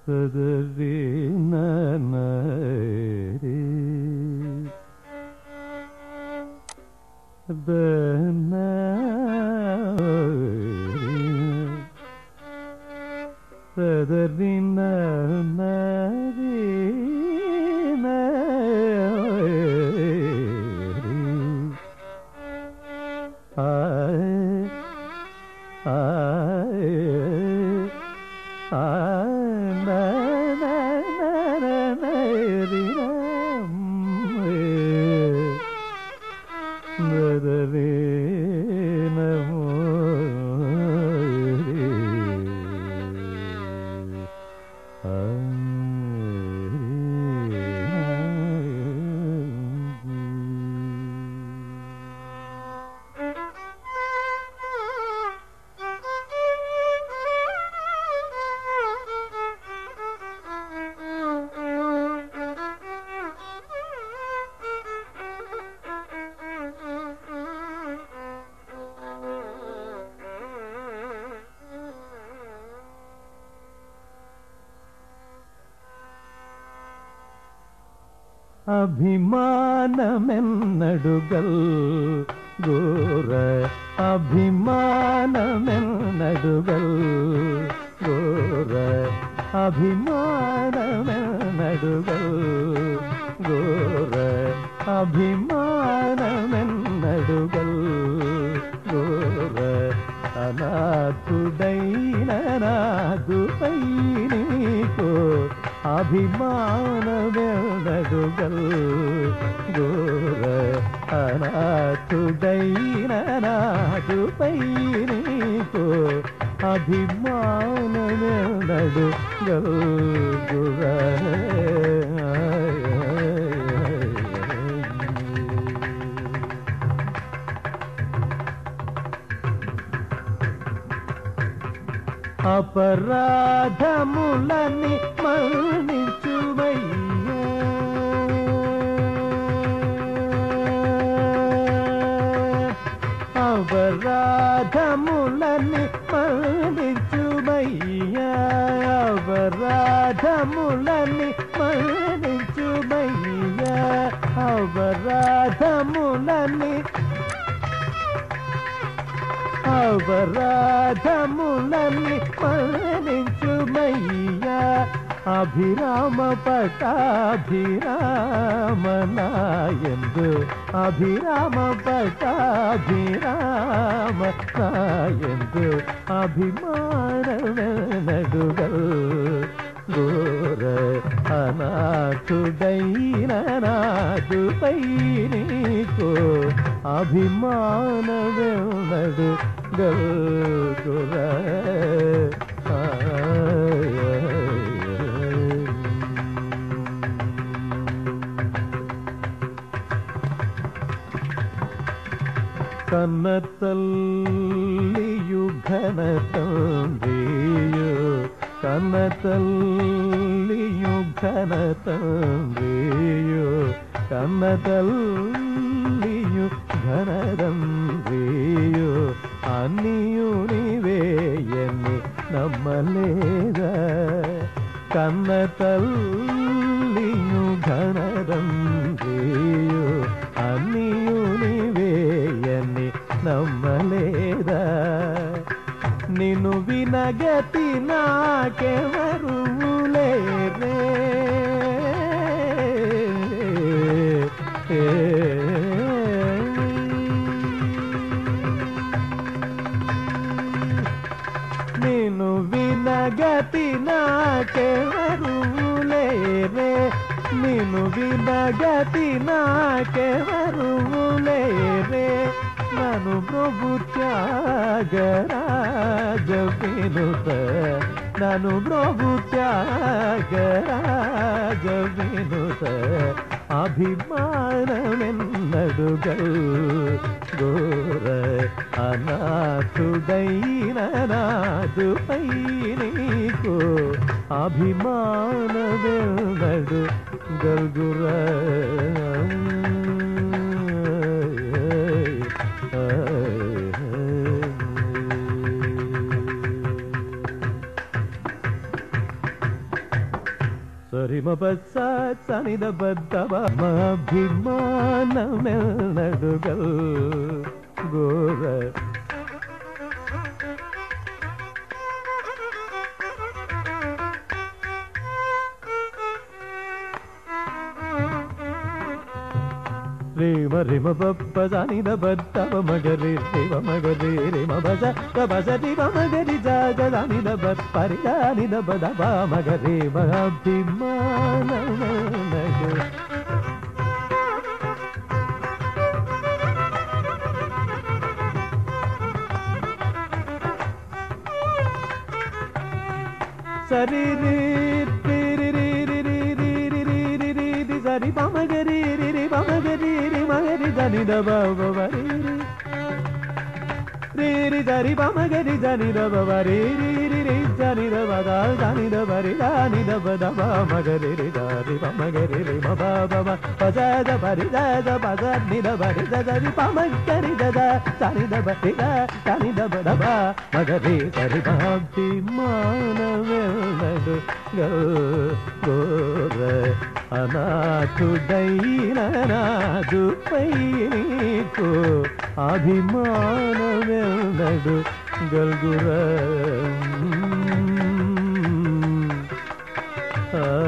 సదరి నరి సదరి నరి അഭിമാനമെന്നടുകൾ ഗോര അഭിമാനമെന്നടുകൾ ഗോര അഭിമാനമെന്നടുകൾ ഗോര അഭിമാനമെന്നടുകൾ ഗോര അനാഥുడైన నాదుపై నీకో అభిమానమెన్నడుగల్ గోర అనాథుడైన నాదుపై నీకో అభిమానమెన్నడుగల్ గోర అపరాధములని మన్నించుమయ్యా అపరాధములని మన్నించుమయ్యా అపరాధములని మన్నించుమయ్యా అపరాధములని అపరాధములని మన్నించుమయ్యా అభిరామ పటాభిరామ నాయందు అభిరామ పటాభిరామ నాయందు అభిమానమెన్నడుగల్ గోర అనాథుడైన నాదుపై నీకో అభిమానమెన్నడుగల్ గోర కన్నతల్లియు ఘనతండ్రియు కన్నతల్లియు ఘనతండ్రియు కన్నతల్లియు ఘనతండ్రియు అన్నియు నీవేయని నమ్మలేదా కన్నతల్లియు ఘనతండ్రియు అన్నియు నీవేయని నమ్మలేదా నిన్ను వినగతి నాకెవరు లేరే నిన్ను వినగతి నాకెవరు లేరే నిన్ను వినగతి నాకెవరు లేరే నను ప్రభు త్యాగరాజ వినుత నను ప్రభు త్యాగరాజ వినుత అభిమానమెన్నడుగల్ గోర అనాథుడైన నాదుపై నీకో అభిమానమెన్నడుగల్ గుర సరిమ బస్స సనిద బద్దవ అభిమానమెన్నడుగల్ గోర రేమ రిమ బప్ప సనిద బద్దవ మగరి రేమ మగరి రేమ బస బస రిమ మగరి జాగ సనిద బప్పరి సనిద బదవ మగరి అభిమానమెన్నడు సరి రి రి రి సరి పమగరి రి పమగరి రి మగరి దని దబవరి రి రి సరి పమగరి దని దబవరి రి రి రి దని దబద దని దబరి దని దబదబ మగరి రి దరి పమగరి రి మబబ పజద బరి దద పజ ని దబరి దరి పమగరి దద దని దబరి దని దబదబ మగరి సరి భక్తి మానవెన్నడు గోర అనాథుడైన నాదుపై నీకు అభిమానమెన్నడు గల్గుర